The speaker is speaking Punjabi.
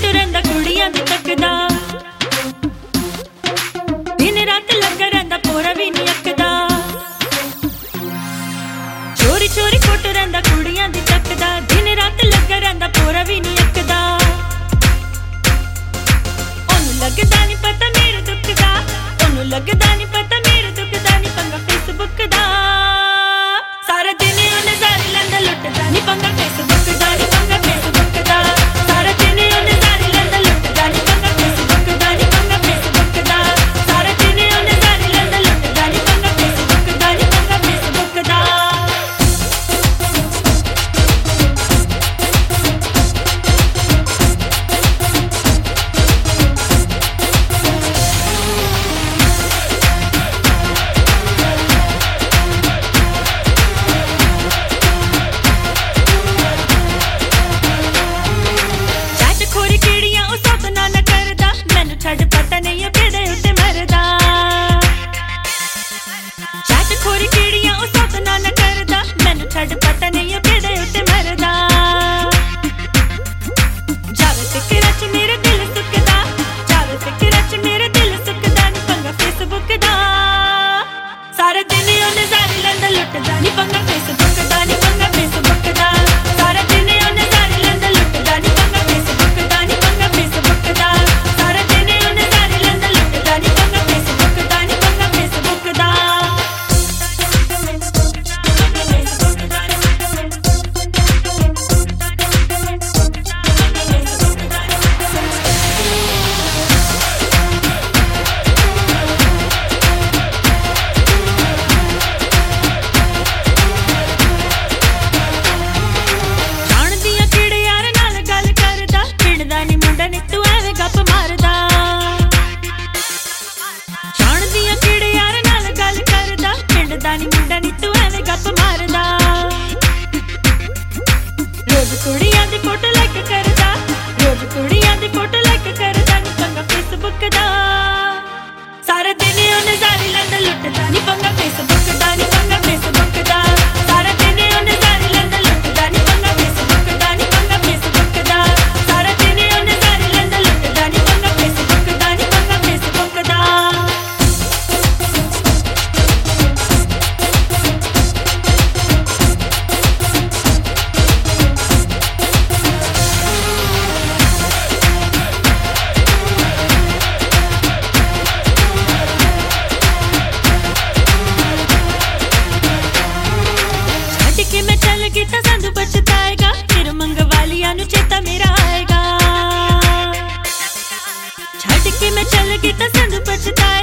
ਰਹਿੰਦਾ ਕੁੜੀਆਂ ਦੀ ਤੱਕਦਾ, ਦਿਨ ਰਾਤ ਲੱਗਾ ਰਹਿੰਦਾ ਪੂਰਾ ਵੀ ਨਹੀਂ ਅੱਕਦਾ। ਚੋਰੀ ਚੋਰੀ ਫੋਟੋ ਰਹਿੰਦਾ ਕੁੜੀਆਂ ਦੀ ਤੱਕਦਾ, ਦਿਨ ਰਾਤ ਲੱਗਾ ਰਹਿੰਦਾ ਪੂਰਾ ਵੀ ਨਹੀਂ ਅੱਕਦਾ। ਉਹਨੂੰ ਲੱਗਦਾ ਨਹੀਂ ਪਤਾ ਮੇਰੇ ਦੁੱਖ ਦਾ, ਉਹਨੂੰ ਲੱਗਦਾ ਨਹੀਂ ਪਤਾ ਮੇਰੇ ਦੁੱਖ ਦਾ, ਨਹੀਂ ਪੰਗਾ ਫੇਸਬੁੱਕ ਦਾ। ਸਾਰਾ ਦਿਨ ਉਹ ਨਜ਼ਾਰੇ ਲੈਂਦਾ ਲੁੱਟਦਾ, ਨਹੀਂ ਪੰਗਾ ਫੇਸਬੁੱਕ ਦਾ, ਨਹੀਂ ਪੰਗਾ ਫੇਸਬੁੱਕ ਦਾ। ਸਾਰਾ ਦਿਨ ਉਹ ਨਜ਼ਾਰੇ ਲੈਂਦਾ ਲੁੱਟਦਾ, ਨਹੀਂ ਪੰਗਾ ਫੇਸਬੁੱਕ ਦਾ, ਨਹੀਂ ਪੰਗਾ ਫੇਸਬੁੱਕ ਦਾ। ਸਾਰਾ ਦਿਨ ਉਹ ਨਜ਼ਾਰੇ ਲੈਂਦਾ ਲੁੱਟਦਾ, ਨਹੀਂ ਪੰਗਾ ਫੇਸਬੁੱਕ ਦਾ, ਨਹੀਂ ਪੰਗਾ ਫੇਸਬੁੱਕ ਦਾ। ਛੱਡ ਪਤਾ ਨਹੀਂ ਕਿਹਦੇ ਉੱਤੇ ਮਰਦਾ, ਛੱਡ ਖੋਰੀ ਕੀੜੀਆਂ ਉਹ ਸੱਤ ਨਾਲ ਕਰਦਾ, ਮੈਨੂੰ ਛੱਡ ਪਤਾ ਨਹੀਂ ਕਿਹਦੇ ਉੱਤੇ ਮਰਦਾ। ਜਾਵੇ ਫਿਕਰਾਂ ਚ ਮੇਰੇ ਦਿਲ ਸੁੱਕਦਾ, ਜਾਵੇ ਫਿਕਰਾਂ ਚ ਮੇਰੇ ਦਿਲ ਸੁੱਕਦਾ, ਨੀ ਪੰਗਾ ਫੇਸਬੁੱਕ ਦਾ। ਸਾਰਾ ਦਿਨ ਉਹ ਨਜ਼ਾਰੇ ਲੈਂਦਾ ਲੁੱਟਦਾ, ਨੀ ਪੰਗਾ ਫੇਸਬੁੱਕ ਦਾ, ਨੀ ਪੰਗਾ ਫੇਸਬੁੱਕ ਦਾ। ਸਾਰਾ ਦਿਨ ਉਹ ਨਜ਼ਾਰੇ ਲੈਂਦਾ ਲੁੱਟਦਾ, ਨੀ ਪੰਗਾ ਫੇਸਬੁੱਕ ਦਾ, ਨੀ ਪੰਗਾ ਫੇਸਬੁੱਕ ਦਾ। ਸਾਰਾ ਦਿਨ ਰੋਜ਼ ਕੁੜੀਆਂ ਦੀ ਫੋਟੋ ਲਾਈਕ ਕਰਦਾ, ਰੋਜ਼ ਕੁੜੀਆਂ ਦੀ ਫੋਟੋ ਲਾਈਕ ਕਰਦਾ, ਨੀ ਪੰਗਾ ਫੇਸਬੁੱਕ ਦਾ। ਸਾਰਾ ਦਿਨ ਉਹ ਨਜ਼ਾਰੇ ਲੈਂਦਾ ਲੁੱਟਦਾ, ਨੀ ਪੰਗਾ ਫੇਸਬੁੱਕ ਦਾ, ਨੀ ਪੰਗਾ ਫੇਸਬੁੱਕ ਦਾ। ਸਾਰਾ ਦਿਨ ਉਹ ਨਜ਼ਾਰੇ ਲੈਂਦਾ ਲੁੱਟਦਾ, ਨੀ ਪੰਗਾ ਫੇਸਬੁੱਕ ਦਾ, ਨੀ ਪੰਗਾ ਫੇਸਬੁੱਕ ਦਾ। ਸਾਰਾ ਦਿਨ ਉਹ ਨਜ਼ਾਰੇ ਲੈਂਦਾ ਲੁੱਟਦਾ, ਨੀ ਪੰਗਾ ਫੇਸਬੁੱਕ ਦਾ, ਨੀ ਪੰਗਾ ਫੇਸਬੁੱਕ ਦਾ। ਮੈਂ ਚੱਲ ਗਈ ਤਾਂ ਸਾਨੂੰ ਪਛਤਾਏਗਾ, ਫਿਰ ਮੰਗਵਾਲੀਆਂ ਨੂੰ ਚੇਤਾ ਮੇਰਾ ਆਏਗਾ। ਛੱਡ ਕੇ ਮੈਂ ਚੱਲ ਗਈ ਤਾਂ ਸਾਨੂੰ ਪਛਤਾਏਗਾ।